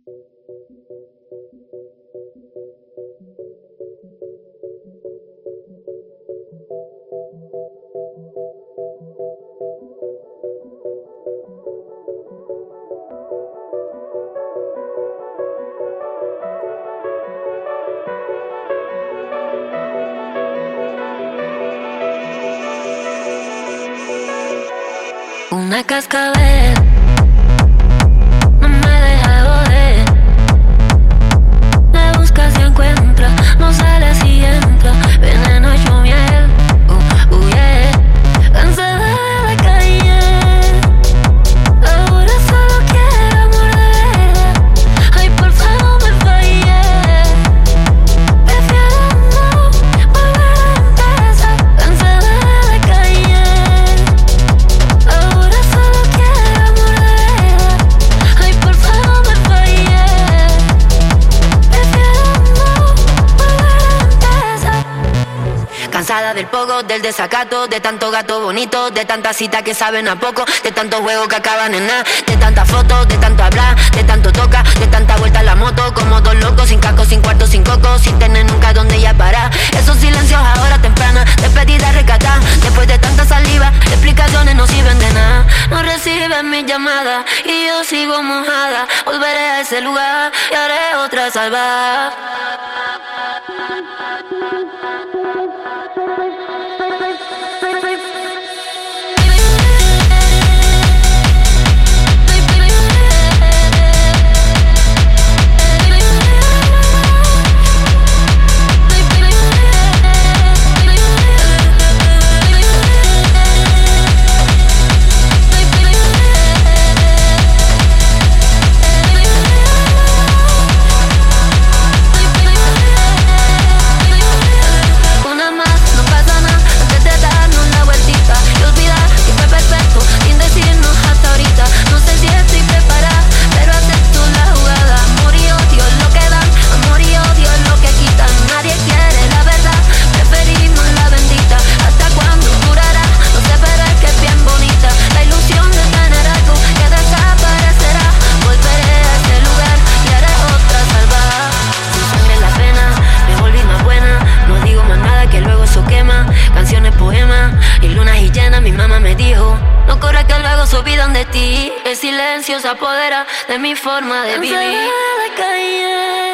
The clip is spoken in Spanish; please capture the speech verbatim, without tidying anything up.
Una cascabel no me deja de joder. Me buscas y encuentras, no sale si entra. Veneno hecho miel, uh, uh, yeah. Cansada de la calle, ahora solo quiero amor de verdad. Ay, por favor me fallé. Prefiero no volver a empezar. Cansada de la calle, ahora solo quiero amor de verdad. Ay, por favor me fallé. Prefiero no volver a empezar. Cansada del poco, del desacato, de tanto gato bonito, de tantas citas que saben a poco, de tantos juegos que acaban en nada, de tantas fotos, de tanto hablar, de tanto toca, de tanta vuelta en la moto, como dos locos, sin casco, sin cuarto, sin coco, sin tener nunca donde ya parar. Esos silencios ahora temprana, despedida rescatada, después de tanta saliva, explicaciones no sirven de nada. No reciben mi llamada y yo sigo mojada. Volveré a ese lugar y haré otra salvada. Una más, no pasa nada, antes de darnos la vueltita y olvidar que fue perfecto sin decirnos hasta ahorita. No sé si estoy preparada, pero acepto la jugada. Amor y odio es lo que dan, amor y odio es lo que quitan. Nadie quiere la verdad, preferimos la bendita. ¿Hasta cuándo durará? No sé, pero es que es bien bonita la ilusión de tener algo que desaparecerá. Volveré a ese lugar y haré otra salvada. Sin sangre en la pena, me volví más buena. No digo más nada que luego eso quema. Canciones, poemas y lunas y llenas. Mi mamá me dijo, no corras que luego se olvidan de ti. El silencio se apodera de mi forma de vivir. Cansada de la calle,